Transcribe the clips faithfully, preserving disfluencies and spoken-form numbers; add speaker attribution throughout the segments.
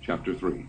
Speaker 1: chapter three.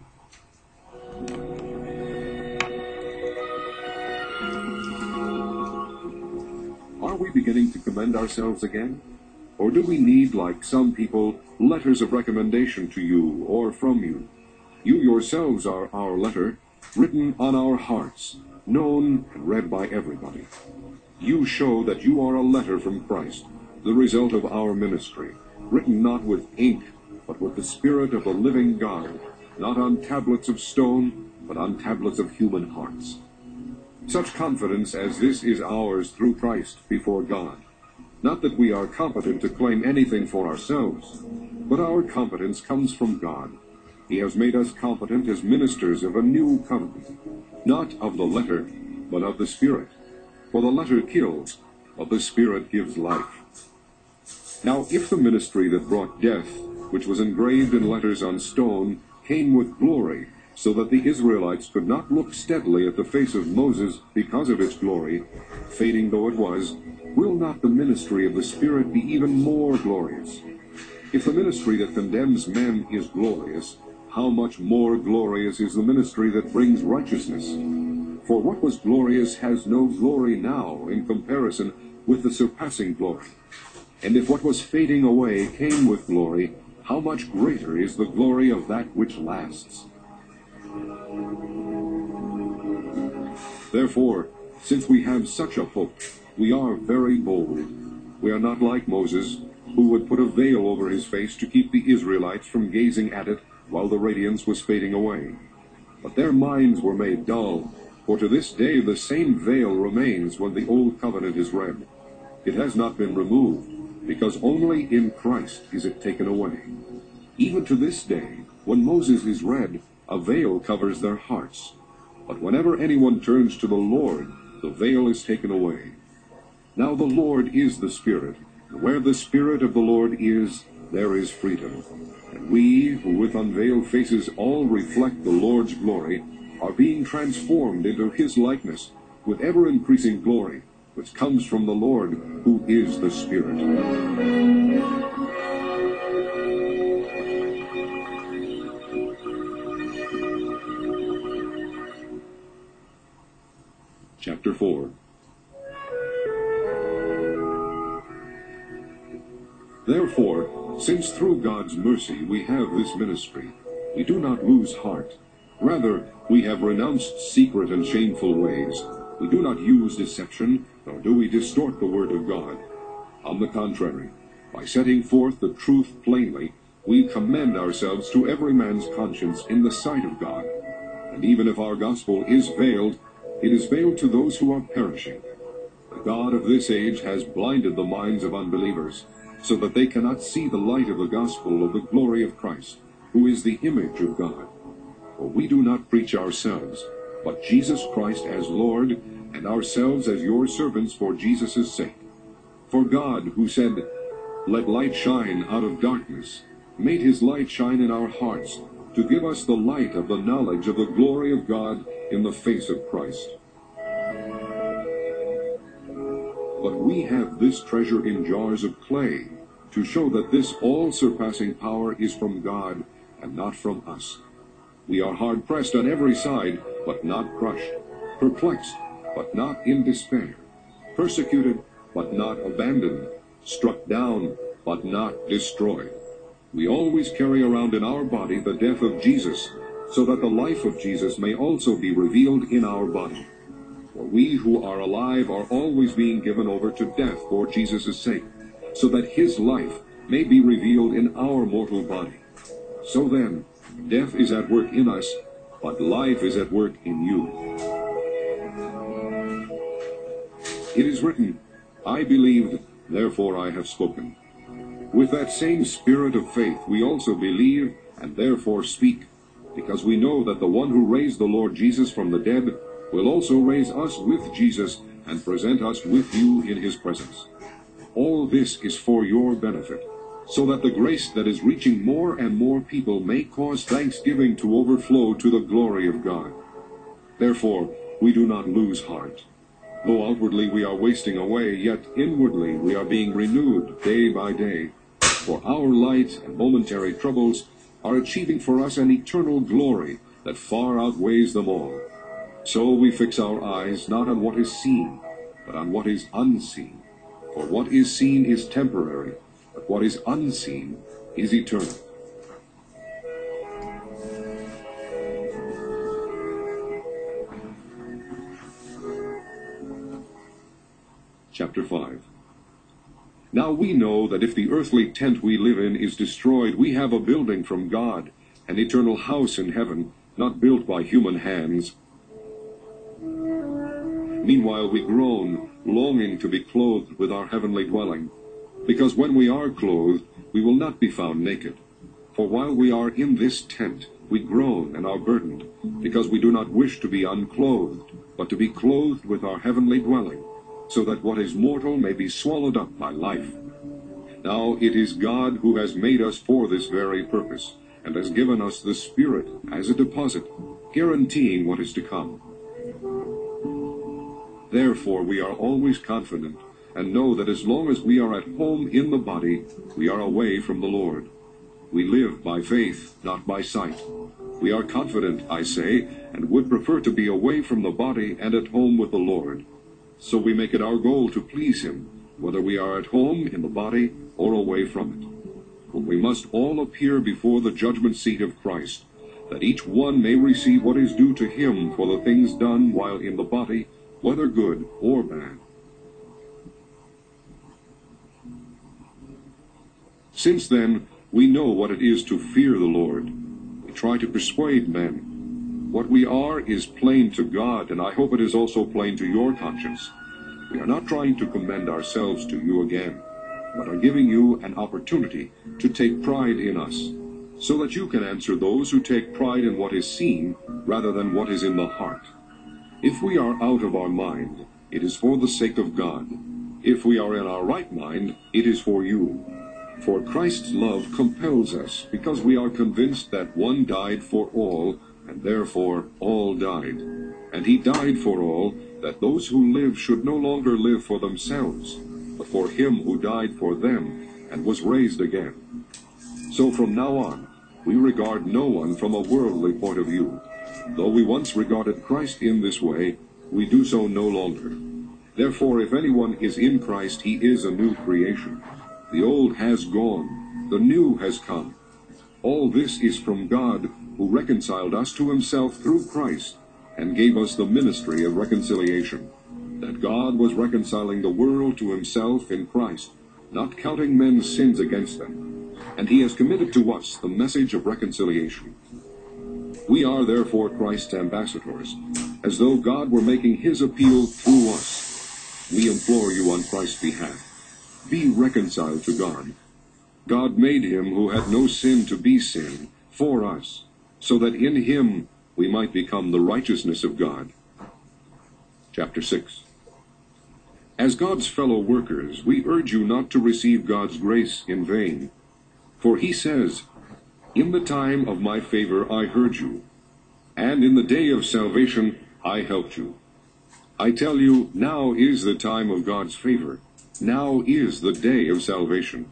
Speaker 1: Are we beginning to commend ourselves again? Or do we need, like some people, letters of recommendation to you or from you? You yourselves are our letter, written on our hearts, known and read by everybody. You show that you are a letter from Christ, the result of our ministry, written not with ink, but with the Spirit of the living God, not on tablets of stone, but on tablets of human hearts. Such confidence as this is ours through Christ before God. Not that we are competent to claim anything for ourselves, but our competence comes from God. He has made us competent as ministers of a new covenant, not of the letter, but of the Spirit. For the letter kills, but the Spirit gives life. Now if the ministry that brought death, which was engraved in letters on stone, came with glory, so that the Israelites could not look steadily at the face of Moses because of its glory, fading though it was, will not the ministry of the Spirit be even more glorious? If the ministry that condemns men is glorious, how much more glorious is the ministry that brings righteousness? For what was glorious has no glory now in comparison with the surpassing glory. And if what was fading away came with glory, how much greater is the glory of that which lasts? Therefore, since we have such a hope, we are very bold. We are not like Moses, who would put a veil over his face to keep the Israelites from gazing at it while the radiance was fading away. But their minds were made dull, for to this day the same veil remains when the old covenant is read. It has not been removed, because only in Christ is it taken away. Even to this day, when Moses is read, a veil covers their hearts. But whenever anyone turns to the Lord, the veil is taken away. Now the Lord is the Spirit, and where the Spirit of the Lord is, there is freedom. And we, who with unveiled faces all reflect the Lord's glory, are being transformed into his likeness, with ever-increasing glory, which comes from the Lord, who is the Spirit. Chapter four. Therefore, since through God's mercy we have this ministry, we do not lose heart. Rather, we have renounced secret and shameful ways. We do not use deception, nor do we distort the word of God. On the contrary, by setting forth the truth plainly, we commend ourselves to every man's conscience in the sight of God. And even if our gospel is veiled, it is veiled to those who are perishing. The God of this age has blinded the minds of unbelievers, so that they cannot see the light of the gospel of the glory of Christ, who is the image of God. For we do not preach ourselves, but Jesus Christ as Lord, and ourselves as your servants for Jesus' sake. For God, who said, "Let light shine out of darkness," made his light shine in our hearts, to give us the light of the knowledge of the glory of God in the face of Christ. But we have this treasure in jars of clay, to show that this all-surpassing power is from God, and not from us. We are hard-pressed on every side, but not crushed, perplexed, but not in despair, persecuted, but not abandoned, struck down, but not destroyed. We always carry around in our body the death of Jesus, so that the life of Jesus may also be revealed in our body. For we who are alive are always being given over to death for Jesus' sake, so that his life may be revealed in our mortal body. So then, death is at work in us, but life is at work in you. It is written, "I believed, therefore I have spoken." With that same spirit of faith we also believe, and therefore speak, because we know that the one who raised the Lord Jesus from the dead will also raise us with Jesus and present us with you in his presence. All this is for your benefit, so that the grace that is reaching more and more people may cause thanksgiving to overflow to the glory of God. Therefore, we do not lose heart. Though outwardly we are wasting away, yet inwardly we are being renewed day by day. For our light and momentary troubles are achieving for us an eternal glory that far outweighs them all. So we fix our eyes not on what is seen, but on what is unseen. For what is seen is temporary, but what is unseen is eternal. Chapter five. Now we know that if the earthly tent we live in is destroyed, we have a building from God, an eternal house in heaven, not built by human hands. Meanwhile we groan, longing to be clothed with our heavenly dwelling, because when we are clothed, we will not be found naked. For while we are in this tent, we groan and are burdened, because we do not wish to be unclothed, but to be clothed with our heavenly dwelling, so that what is mortal may be swallowed up by life. Now it is God who has made us for this very purpose, and has given us the Spirit as a deposit, guaranteeing what is to come. Therefore we are always confident, and know that as long as we are at home in the body, we are away from the Lord. We live by faith, not by sight. We are confident, I say, and would prefer to be away from the body and at home with the Lord. So we make it our goal to please him, whether we are at home in the body or away from it. For we must all appear before the judgment seat of Christ, that each one may receive what is due to him for the things done while in the body, whether good or bad. Since then we know what it is to fear the Lord, we try to persuade men. What we are is plain to God, and I hope it is also plain to your conscience. We are not trying to commend ourselves to you again, but are giving you an opportunity to take pride in us, so that you can answer those who take pride in what is seen rather than what is in the heart. If we are out of our mind, it is for the sake of God. If we are in our right mind, it is for you. For Christ's love compels us, because we are convinced that one died for all, and therefore all died. And he died for all, that those who live should no longer live for themselves, but for him who died for them, and was raised again. So from now on, we regard no one from a worldly point of view. Though we once regarded Christ in this way, we do so no longer. Therefore, if anyone is in Christ, he is a new creation. The old has gone, the new has come. All this is from God, who reconciled us to himself through Christ, and gave us the ministry of reconciliation, that God was reconciling the world to himself in Christ, not counting men's sins against them. And he has committed to us the message of reconciliation. We are therefore Christ's ambassadors, as though God were making his appeal through us. We implore you on Christ's behalf, be reconciled to God. God made him who had no sin to be sin for us, so that in him we might become the righteousness of God. Chapter six. As God's fellow workers, we urge you not to receive God's grace in vain. For he says, "In the time of my favor I heard you, and in the day of salvation I helped you." I tell you, now is the time of God's favor. Now is the day of salvation.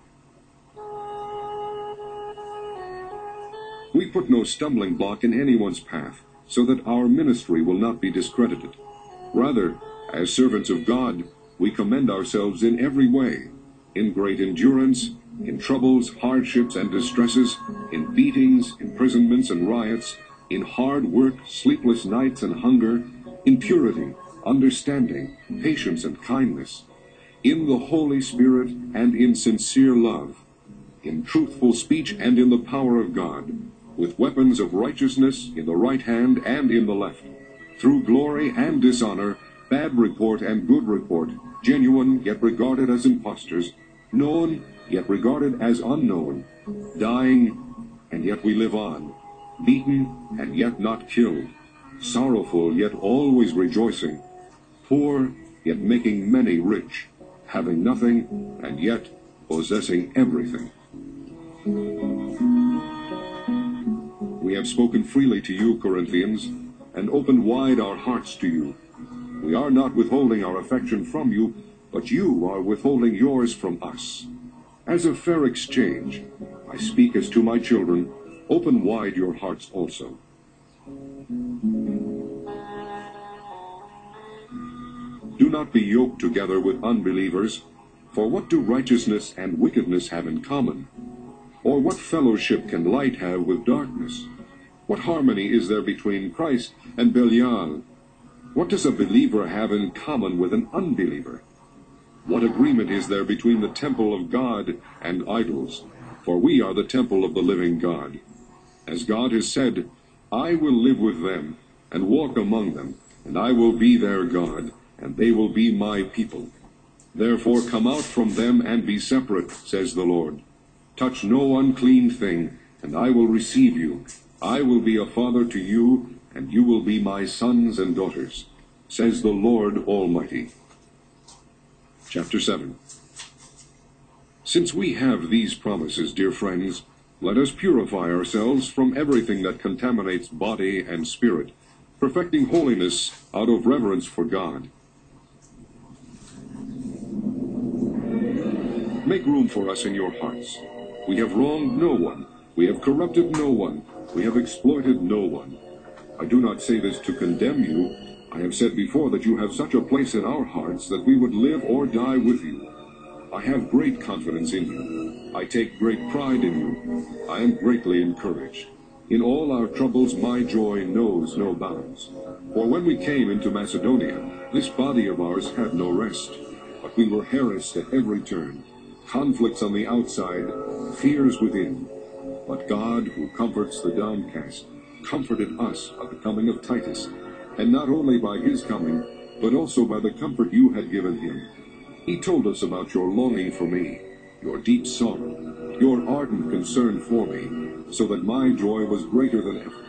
Speaker 1: We put no stumbling block in anyone's path, so that our ministry will not be discredited. Rather, as servants of God, we commend ourselves in every way, in great endurance, in troubles, hardships, and distresses, in beatings, imprisonments, and riots, in hard work, sleepless nights, and hunger, in purity, understanding, patience, and kindness, in the Holy Spirit, and in sincere love, in truthful speech, and in the power of God, with weapons of righteousness in the right hand and in the left, through glory and dishonor, bad report and good report, genuine yet regarded as impostors, known yet regarded as unknown, dying and yet we live on, beaten and yet not killed, sorrowful yet always rejoicing, poor yet making many rich, having nothing and yet possessing everything. We have spoken freely to you, Corinthians, and opened wide our hearts to you. We are not withholding our affection from you, but you are withholding yours from us. As a fair exchange, I speak as to my children, open wide your hearts also. Do not be yoked together with unbelievers, for what do righteousness and wickedness have in common? Or what fellowship can light have with darkness? What harmony is there between Christ and Belial? What does a believer have in common with an unbeliever? What agreement is there between the temple of God and idols? For we are the temple of the living God. As God has said, I will live with them, and walk among them, and I will be their God, and they will be my people. Therefore come out from them and be separate, says the Lord. Touch no unclean thing, and I will receive you. I will be a father to you, and you will be my sons and daughters, says the Lord Almighty. Chapter seven. Since we have these promises, dear friends, let us purify ourselves from everything that contaminates body and spirit, perfecting holiness out of reverence for God. Make room for us in your hearts. We have wronged no one. We have corrupted no one. We have exploited no one. I do not say this to condemn you. I have said before that you have such a place in our hearts that we would live or die with you. I have great confidence in you. I take great pride in you. I am greatly encouraged. In all our troubles my joy knows no bounds. For when we came into Macedonia, this body of ours had no rest, but we were harassed at every turn. Conflicts on the outside, fears within. But God, who comforts the downcast, comforted us at the coming of Titus, and not only by his coming, but also by the comfort you had given him. He told us about your longing for me, your deep sorrow, your ardent concern for me, so that my joy was greater than ever.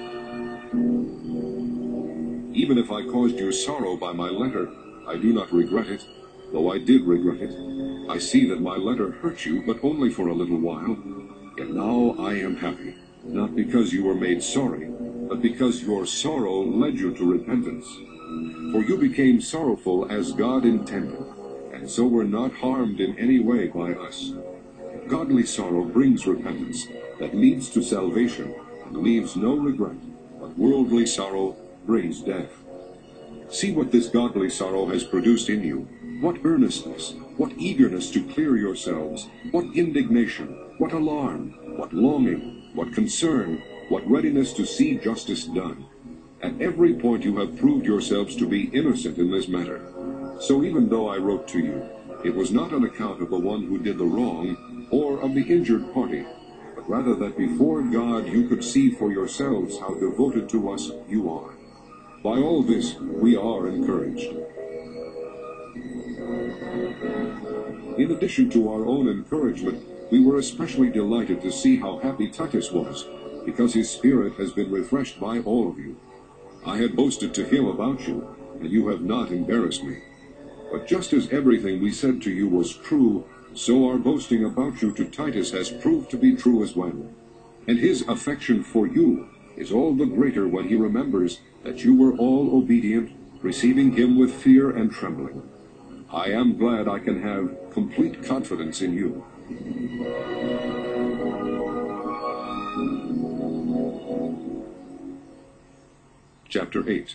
Speaker 1: Even if I caused you sorrow by my letter, I do not regret it, though I did regret it. I see that my letter hurt you, but only for a little while. Yet now I am happy, not because you were made sorry, but because your sorrow led you to repentance. For you became sorrowful as God intended, and so were not harmed in any way by us. Godly sorrow brings repentance that leads to salvation and leaves no regret, but worldly sorrow brings death. See what this godly sorrow has produced in you. What earnestness, what eagerness to clear yourselves, what indignation, what alarm, what longing, what concern, what readiness to see justice done. At every point you have proved yourselves to be innocent in this matter. So even though I wrote to you, it was not on account of the one who did the wrong, or of the injured party, but rather that before God you could see for yourselves how devoted to us you are. By all this we are encouraged. In addition to our own encouragement, we were especially delighted to see how happy Titus was, because his spirit has been refreshed by all of you. I had boasted to him about you, and you have not embarrassed me. But just as everything we said to you was true, so our boasting about you to Titus has proved to be true as well. And his affection for you is all the greater when he remembers that you were all obedient, receiving him with fear and trembling. I am glad I can have complete confidence in you. Chapter eight.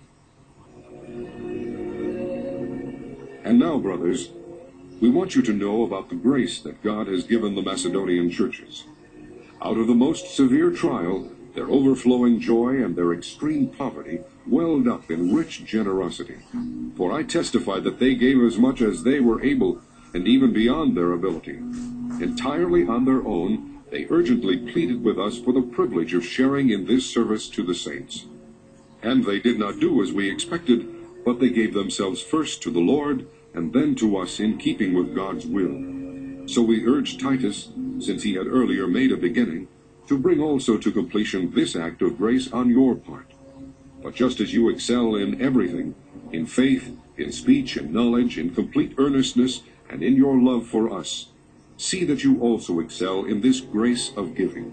Speaker 1: And now, brothers, we want you to know about the grace that God has given the Macedonian churches. Out of the most severe trial, their overflowing joy and their extreme poverty welled up in rich generosity. For I testify that they gave as much as they were able, and even beyond their ability. Entirely on their own, they urgently pleaded with us for the privilege of sharing in this service to the saints. And they did not do as we expected, but they gave themselves first to the Lord, and then to us in keeping with God's will. So we urged Titus, since he had earlier made a beginning, to bring also to completion this act of grace on your part. But just as you excel in everything, in faith, in speech, in knowledge, in complete earnestness, and in your love for us, see that you also excel in this grace of giving.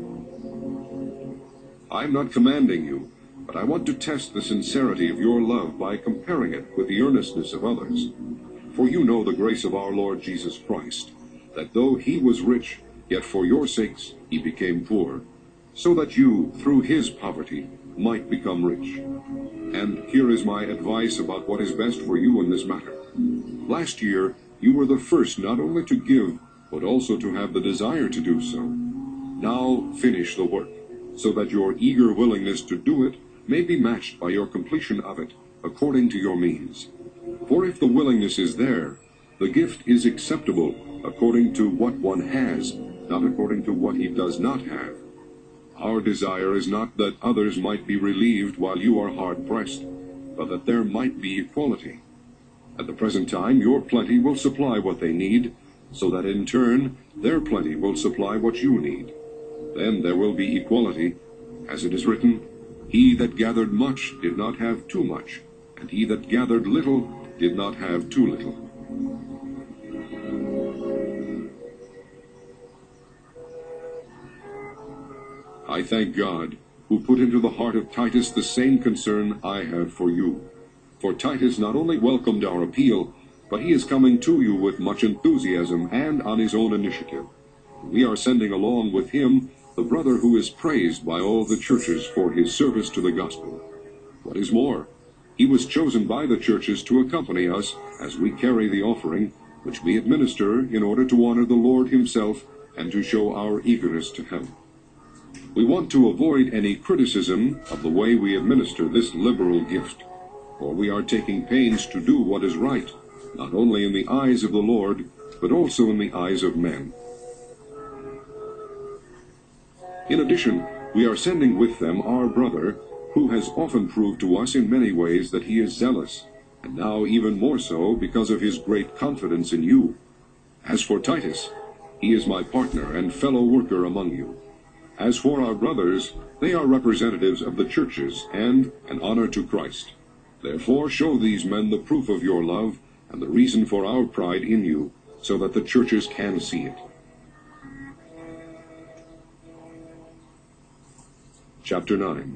Speaker 1: I am not commanding you, but I want to test the sincerity of your love by comparing it with the earnestness of others. For you know the grace of our Lord Jesus Christ, that though he was rich, Yet for your sakes he became poor, so that you, through his poverty, might become rich. And here is my advice about what is best for you in this matter. Last year you were the first not only to give, but also to have the desire to do so. Now finish the work, so that your eager willingness to do it may be matched by your completion of it, according to your means. For if the willingness is there, the gift is acceptable according to what one has, not according to what he does not have. Our desire is not that others might be relieved while you are hard-pressed, but that there might be equality. At the present time your plenty will supply what they need, so that in turn their plenty will supply what you need. Then there will be equality, as it is written, "He that gathered much did not have too much, and he that gathered little did not have too little." I thank God, who put into the heart of Titus the same concern I have for you. For Titus not only welcomed our appeal, but he is coming to you with much enthusiasm and on his own initiative. We are sending along with him the brother who is praised by all the churches for his service to the gospel. What is more, he was chosen by the churches to accompany us as we carry the offering, which we administer in order to honor the Lord himself and to show our eagerness to help. We want to avoid any criticism of the way we administer this liberal gift, for we are taking pains to do what is right, not only in the eyes of the Lord, but also in the eyes of men. In addition, we are sending with them our brother, who has often proved to us in many ways that he is zealous, and now even more so because of his great confidence in you. As for Titus, he is my partner and fellow worker among you. As for our brothers, they are representatives of the churches and an honor to Christ. Therefore show these men the proof of your love and the reason for our pride in you, so that the churches can see it. Chapter nine.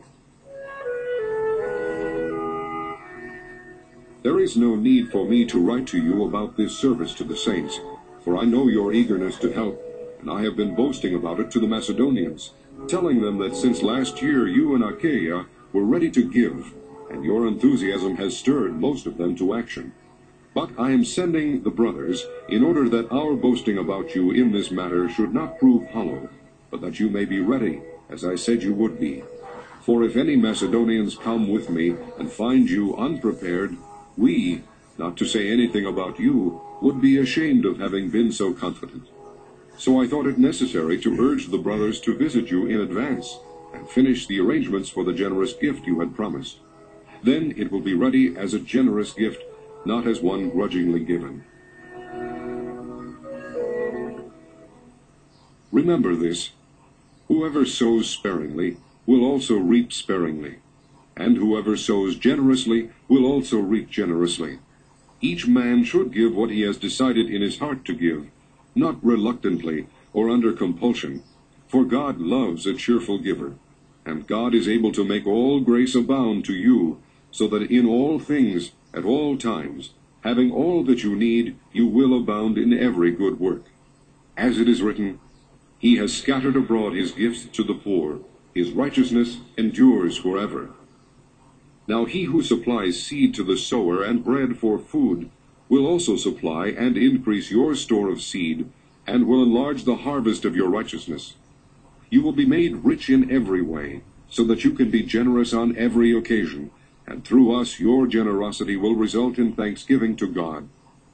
Speaker 1: There is no need for me to write to you about this service to the saints, for I know your eagerness to help, and I have been boasting about it to the Macedonians, telling them that since last year you and Achaia were ready to give, and your enthusiasm has stirred most of them to action. But I am sending the brothers in order that our boasting about you in this matter should not prove hollow, but that you may be ready, as I said you would be. For if any Macedonians come with me and find you unprepared, we, not to say anything about you, would be ashamed of having been so confident. So I thought it necessary to urge the brothers to visit you in advance, and finish the arrangements for the generous gift you had promised. Then it will be ready as a generous gift, not as one grudgingly given. Remember this: whoever sows sparingly will also reap sparingly, and whoever sows generously will also reap generously. Each man should give what he has decided in his heart to give, not reluctantly or under compulsion, for God loves a cheerful giver, and God is able to make all grace abound to you, so that in all things, at all times, having all that you need, you will abound in every good work. As it is written, "He has scattered abroad his gifts to the poor, his righteousness endures forever." Now he who supplies seed to the sower and bread for food will also supply and increase your store of seed, and will enlarge the harvest of your righteousness. You will be made rich in every way, so that you can be generous on every occasion, and through us your generosity will result in thanksgiving to God.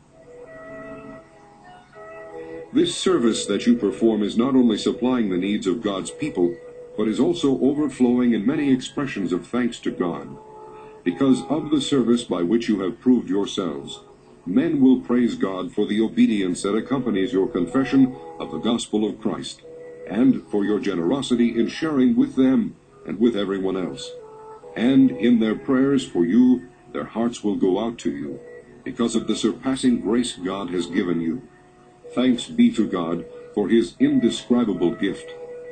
Speaker 1: This service that you perform is not only supplying the needs of God's people, but is also overflowing in many expressions of thanks to God. Because of the service by which you have proved yourselves, men will praise God for the obedience that accompanies your confession of the gospel of Christ, and for your generosity in sharing with them and with everyone else. And in their prayers for you, their hearts will go out to you, because of the surpassing grace God has given you. Thanks be to God for his indescribable gift.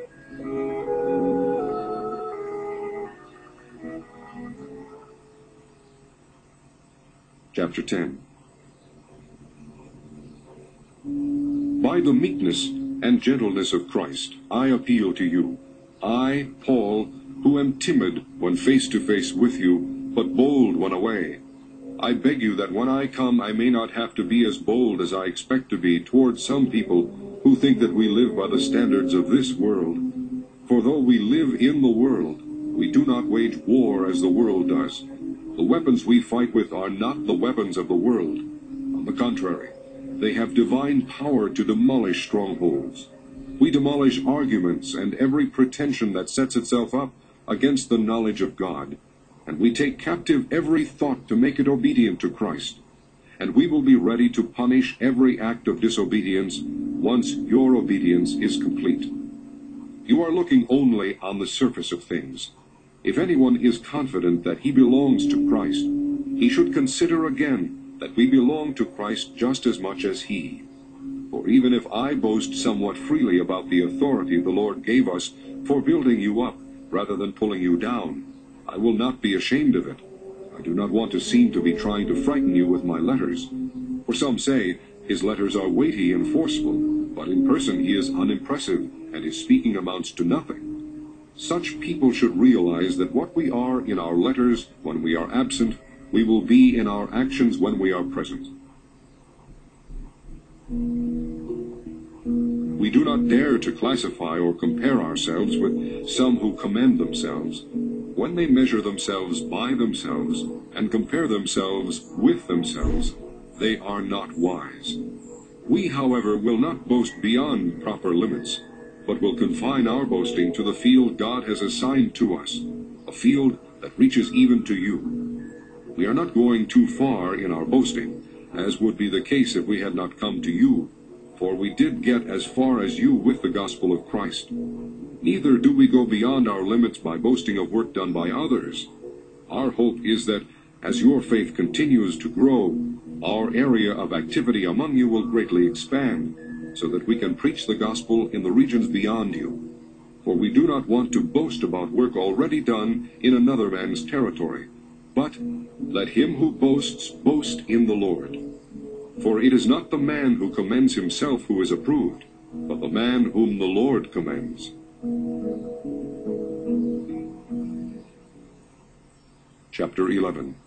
Speaker 1: Chapter ten. By the meekness and gentleness of Christ, I appeal to you. I, Paul, who am timid when face to face with you, but bold when away. I beg you that when I come I may not have to be as bold as I expect to be towards some people who think that we live by the standards of this world. For though we live in the world, we do not wage war as the world does. The weapons we fight with are not the weapons of the world. On the contrary, they have divine power to demolish strongholds. We demolish arguments and every pretension that sets itself up against the knowledge of God, and we take captive every thought to make it obedient to Christ. And we will be ready to punish every act of disobedience once your obedience is complete. You are looking only on the surface of things. If anyone is confident that he belongs to Christ, he should consider again that we belong to Christ just as much as he. For even if I boast somewhat freely about the authority the Lord gave us for building you up rather than pulling you down, I will not be ashamed of it. I do not want to seem to be trying to frighten you with my letters. For some say his letters are weighty and forceful, but in person he is unimpressive, and his speaking amounts to nothing. Such people should realize that what we are in our letters when we are absent, we will be in our actions when we are present. We do not dare to classify or compare ourselves with some who commend themselves. When they measure themselves by themselves and compare themselves with themselves, they are not wise. We, however, will not boast beyond proper limits, but will confine our boasting to the field God has assigned to us, a field that reaches even to you. We are not going too far in our boasting, as would be the case if we had not come to you, for we did get as far as you with the gospel of Christ. Neither do we go beyond our limits by boasting of work done by others. Our hope is that, as your faith continues to grow, our area of activity among you will greatly expand, so that we can preach the gospel in the regions beyond you. For we do not want to boast about work already done in another man's territory, but let him who boasts boast in the Lord. For it is not the man who commends himself who is approved, but the man whom the Lord commends. Chapter eleven.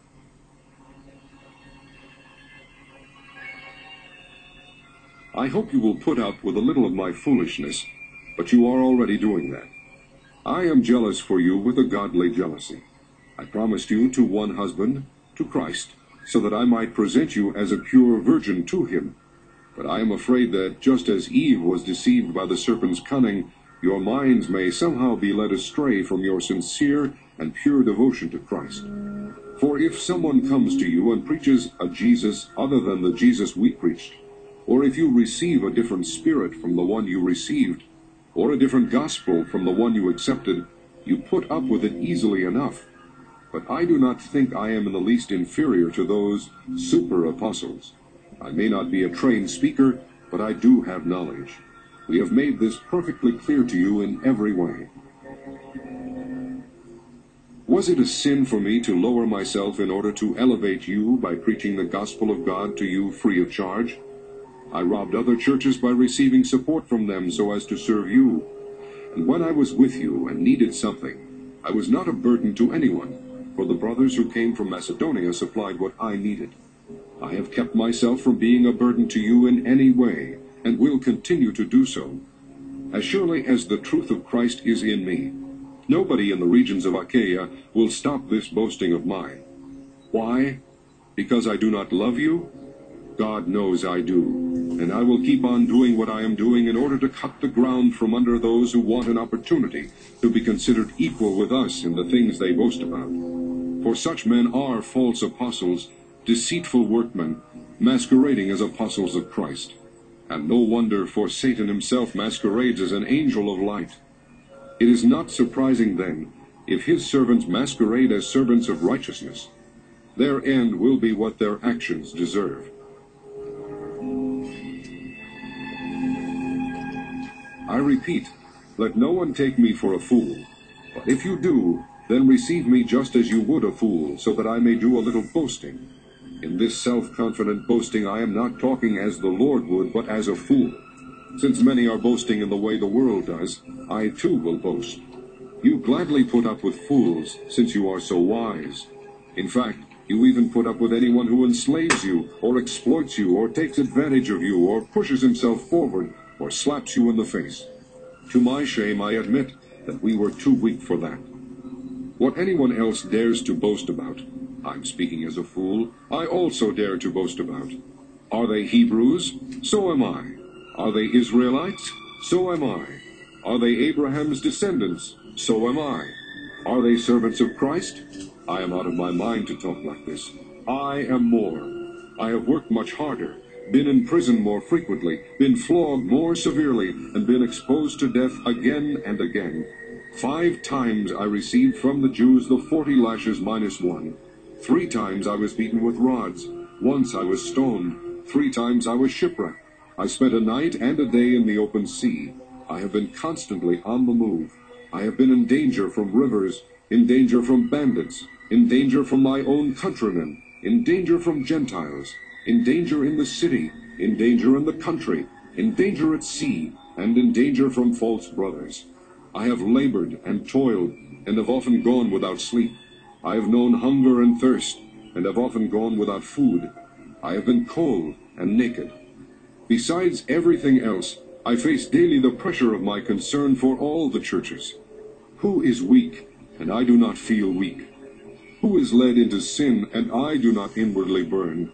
Speaker 1: I hope you will put up with a little of my foolishness, but you are already doing that. I am jealous for you with a godly jealousy. I promised you to one husband, to Christ, so that I might present you as a pure virgin to him. But I am afraid that just as Eve was deceived by the serpent's cunning, your minds may somehow be led astray from your sincere and pure devotion to Christ. For if someone comes to you and preaches a Jesus other than the Jesus we preached, or if you receive a different spirit from the one you received, or a different gospel from the one you accepted, you put up with it easily enough. But I do not think I am in the least inferior to those super-apostles. I may not be a trained speaker, but I do have knowledge. We have made this perfectly clear to you in every way. Was it a sin for me to lower myself in order to elevate you by preaching the gospel of God to you free of charge? I robbed other churches by receiving support from them so as to serve you. And when I was with you and needed something, I was not a burden to anyone, for the brothers who came from Macedonia supplied what I needed. I have kept myself from being a burden to you in any way, and will continue to do so. As surely as the truth of Christ is in me, nobody in the regions of Achaia will stop this boasting of mine. Why? Because I do not love you? God knows I do, and I will keep on doing what I am doing in order to cut the ground from under those who want an opportunity to be considered equal with us in the things they boast about. For such men are false apostles, deceitful workmen, masquerading as apostles of Christ. And no wonder, for Satan himself masquerades as an angel of light. It is not surprising, then, if his servants masquerade as servants of righteousness. Their end will be what their actions deserve. I repeat, let no one take me for a fool. But if you do, then receive me just as you would a fool, so that I may do a little boasting. In this self-confident boasting I am not talking as the Lord would, but as a fool. Since many are boasting in the way the world does, I too will boast. You gladly put up with fools, since you are so wise. In fact, you even put up with anyone who enslaves you, or exploits you, or takes advantage of you, or pushes himself forward, or slaps you in the face. To my shame, I admit that we were too weak for that. What anyone else dares to boast about, I'm speaking as a fool, I also dare to boast about. Are they Hebrews? So am I. Are they Israelites? So am I. Are they Abraham's descendants? So am I. Are they servants of Christ? I am out of my mind to talk like this. I am more. I have worked much harder, been in prison more frequently, been flogged more severely, and been exposed to death again and again. Five times I received from the Jews the forty lashes minus one. Three times I was beaten with rods. Once I was stoned. Three times I was shipwrecked. I spent a night and a day in the open sea. I have been constantly on the move. I have been in danger from rivers, in danger from bandits, in danger from my own countrymen, in danger from Gentiles, in danger in the city, in danger in the country, in danger at sea, and in danger from false brothers. I have labored and toiled, and have often gone without sleep. I have known hunger and thirst, and have often gone without food. I have been cold and naked. Besides everything else, I face daily the pressure of my concern for all the churches. Who is weak, and I do not feel weak? Who is led into sin, and I do not inwardly burn?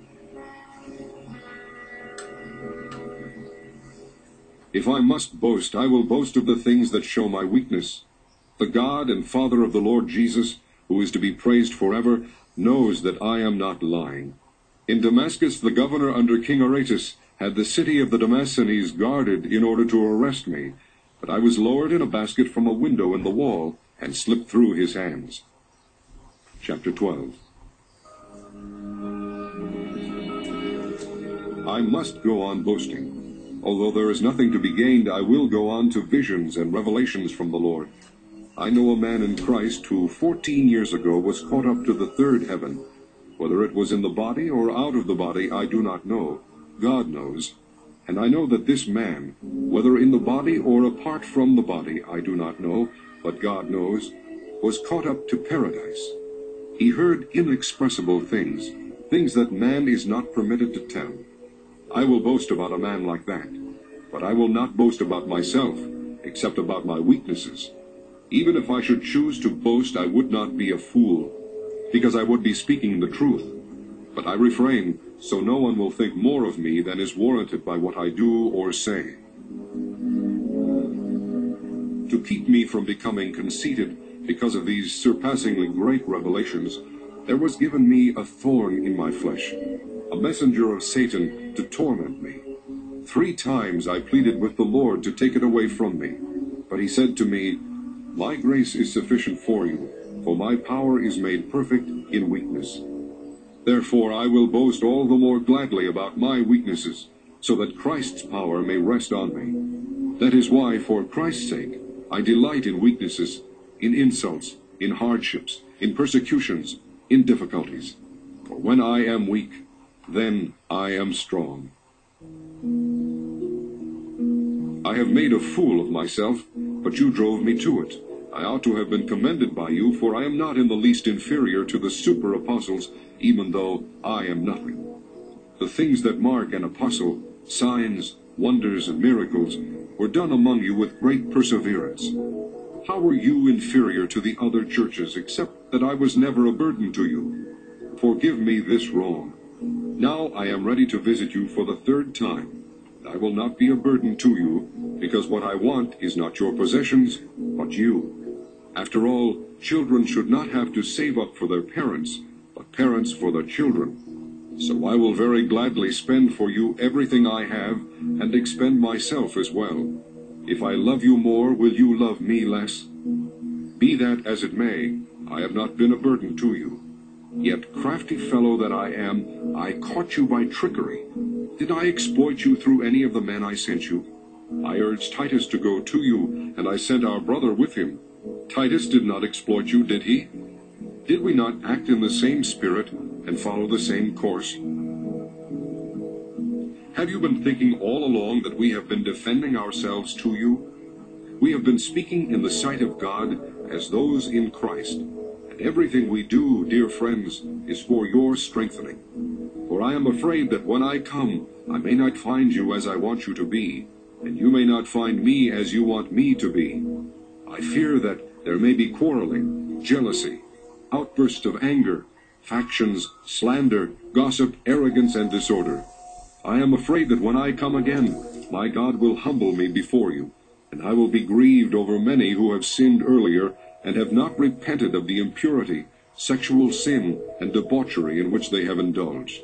Speaker 1: If I must boast, I will boast of the things that show my weakness. The God and Father of the Lord Jesus, who is to be praised forever, knows that I am not lying. In Damascus, the governor under King Aretas had the city of the Damascenes guarded in order to arrest me, but I was lowered in a basket from a window in the wall and slipped through his hands. Chapter twelve. I must go on boasting. Although there is nothing to be gained, I will go on to visions and revelations from the Lord. I know a man in Christ who fourteen years ago was caught up to the third heaven. Whether it was in the body or out of the body, I do not know. God knows. And I know that this man, whether in the body or apart from the body, I do not know, but God knows, was caught up to paradise. He heard inexpressible things, things that man is not permitted to tell. I will boast about a man like that, but I will not boast about myself, except about my weaknesses. Even if I should choose to boast, I would not be a fool, because I would be speaking the truth. But I refrain, so no one will think more of me than is warranted by what I do or say. To keep me from becoming conceited because of these surpassingly great revelations, there was given me a thorn in my flesh, a messenger of Satan to torment me. Three times I pleaded with the Lord to take it away from me, but he said to me, "My grace is sufficient for you, for my power is made perfect in weakness." Therefore I will boast all the more gladly about my weaknesses, so that Christ's power may rest on me. That is why, for Christ's sake, I delight in weaknesses, in insults, in hardships, in persecutions, in difficulties. For when I am weak, then I am strong. I have made a fool of myself, but you drove me to it. I ought to have been commended by you, for I am not in the least inferior to the super-apostles, even though I am nothing. The things that mark an apostle, signs, wonders, and miracles, were done among you with great perseverance. How were you inferior to the other churches, except that I was never a burden to you? Forgive me this wrong. Now I am ready to visit you for the third time. I will not be a burden to you, because what I want is not your possessions, but you. After all, children should not have to save up for their parents, but parents for their children. So I will very gladly spend for you everything I have, and expend myself as well. If I love you more, will you love me less? Be that as it may, I have not been a burden to you. Yet, crafty fellow that I am, I caught you by trickery. Did I exploit you through any of the men I sent you? I urged Titus to go to you, and I sent our brother with him. Titus did not exploit you, did he? Did we not act in the same spirit and follow the same course? Have you been thinking all along that we have been defending ourselves to you? We have been speaking in the sight of God as those in Christ, and everything we do, dear friends, is for your strengthening. For I am afraid that when I come, I may not find you as I want you to be, and you may not find me as you want me to be. I fear that there may be quarreling, jealousy, outbursts of anger, factions, slander, gossip, arrogance, and disorder. I am afraid that when I come again, my God will humble me before you, and I will be grieved over many who have sinned earlier and have not repented of the impurity, sexual sin, and debauchery in which they have indulged.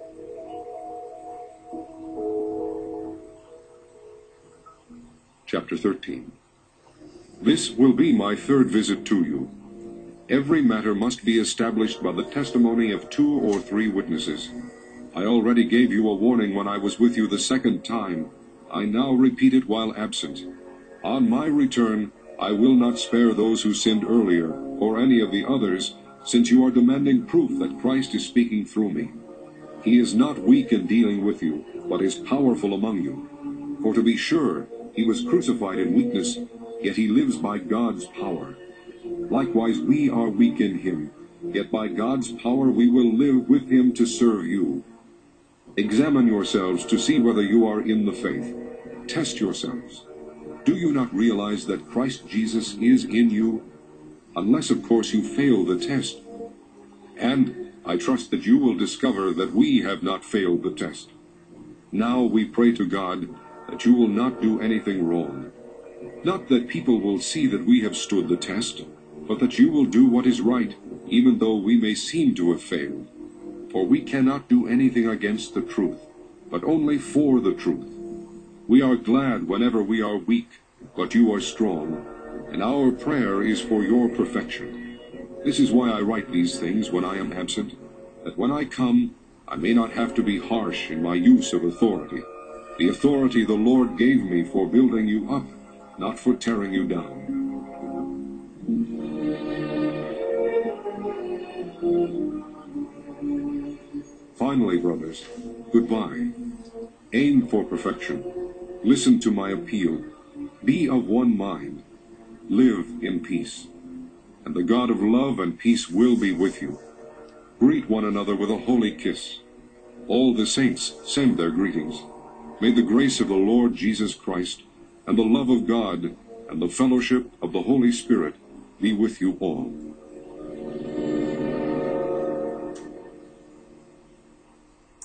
Speaker 1: Chapter thirteen. This will be my third visit to you. Every matter must be established by the testimony of two or three witnesses. I already gave you a warning when I was with you the second time. I now repeat it while absent. On my return, I will not spare those who sinned earlier, or any of the others, since you are demanding proof that Christ is speaking through me. He is not weak in dealing with you, but is powerful among you. For to be sure, he was crucified in weakness, yet he lives by God's power. Likewise we are weak in him, yet by God's power we will live with him to serve you. Examine yourselves to see whether you are in the faith. Test yourselves. Do you not realize that Christ Jesus is in you? Unless, of course, you fail the test. And I trust that you will discover that we have not failed the test. Now we pray to God that you will not do anything wrong. Not that people will see that we have stood the test, but that you will do what is right, even though we may seem to have failed. For we cannot do anything against the truth, but only for the truth. We are glad whenever we are weak, but you are strong, and our prayer is for your perfection. This is why I write these things when I am absent, that when I come, I may not have to be harsh in my use of authority, the authority the Lord gave me for building you up, not for tearing you down. Finally, brothers, goodbye. Aim for perfection. Listen to my appeal. Be of one mind. Live in peace. And the God of love and peace will be with you. Greet one another with a holy kiss. All the saints send their greetings. May the grace of the Lord Jesus Christ, and the love of God, and the fellowship of the Holy Spirit be with you all.